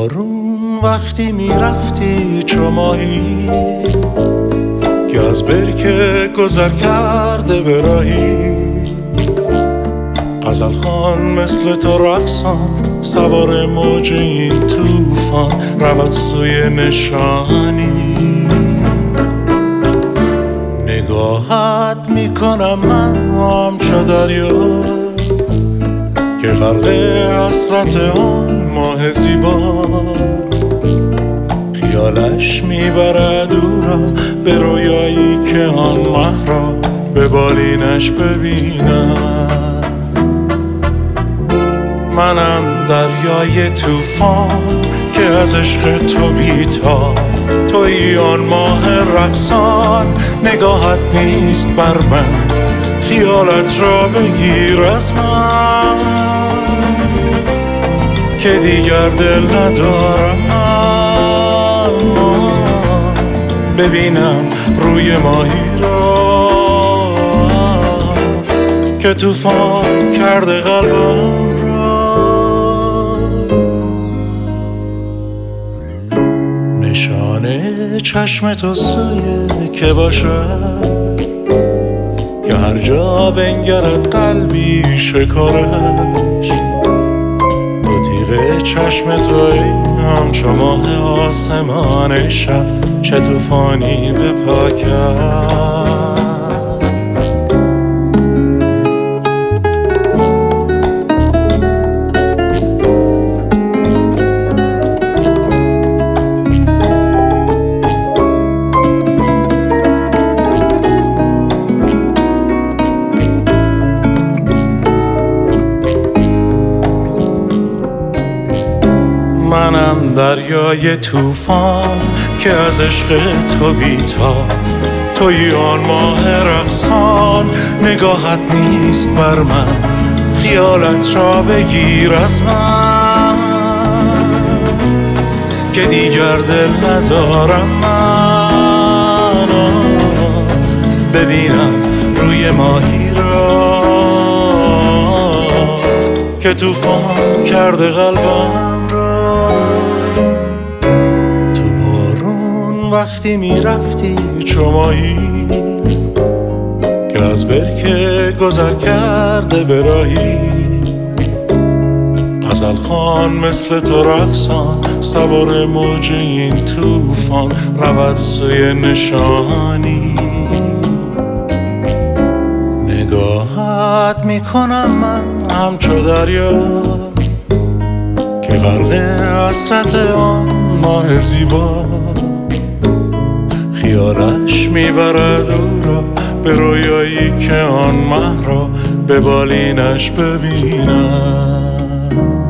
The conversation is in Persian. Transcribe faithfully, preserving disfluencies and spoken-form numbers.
بارون وقتی میرفتی چو ماهی که از برکه گذر کرده به راهی، غزل خوان مثل تو رقصان سوار موج این توفان رود سوی نشانی. نگاهت میکنم من همچو دریا که غرق حسرت آن ماه زیبا، خیالش میبرد او را به رویایی که آن مه را به بالینش ببینم. منم دریای توفان که از عشق تو بی‌تاب، تویی آن ماه رقصان نگاهت نیست بر من، خیالت را بگیر از من که دیگر دل ندارم ببینم روی ماهی را که توفان کرده قلبم را. نشانه چشم تو سوی که باشد که هر جا بنگرد قلبی شکارش، دو تیغ چشم توی همچو ماه آسمان شب چه توفانی به پا کرد. منم دریای توفان که از عشق تو بی‌تاب، تویی آن ماه رقصان نگاهت نیست بر من، خیالت را بگیر از من که دیگر دل ندارم من ببینم روی ماهی را که توفان کرده قلبم را. تو بارون وقتی میرفتی چو ماهی که از برکه گذر کرده به راهی، غزل خوان مثل تو رقصان سوار موج این توفان رود سوی نشانی. نگاهت میکنم من همچو دریا که غرق حسرت آن ماه زیبا، خیالش میبرد او را به رویایی که آن مه را به بالینش ببینم.